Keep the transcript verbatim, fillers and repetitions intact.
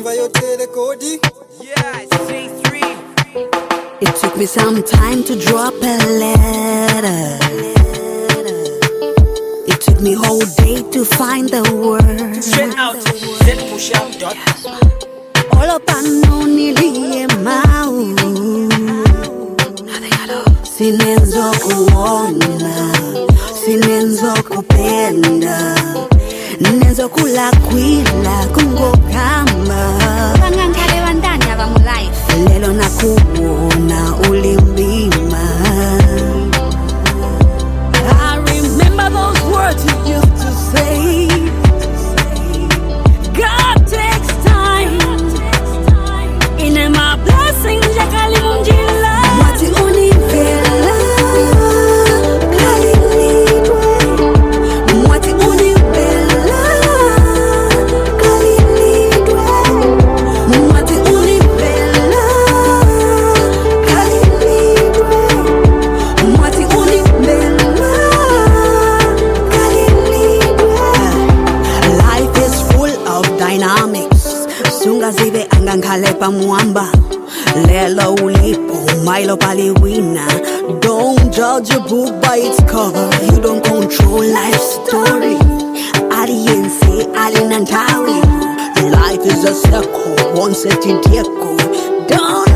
Yeah, C three. It took me some time to drop a letter. It took me whole day to find the words. Straight out, Z push out dot. All up and on nilie mau. Sinenzo kuona, sinenzo kupenda, nenzo kula kwila kungo kama Bangankale bandanya ba mu life. lelo nakuona ulimbima. I remember those words you used to say. God takes time. In my blessings, jakali munjila. Mwati unipela, kalilidwe. Mwati unipela, kalilidwe. Mwati unipela, kalilidwe. Mwati unipela, kalilidwe. Life is full of dynamics. Sunga zibe angankale pa mwamba. Lelo ulipo, Milo paliwina. Don't judge a book by its cover. You don't control life's story. Aliense, alinantawi. Life is a circle, one set in Don't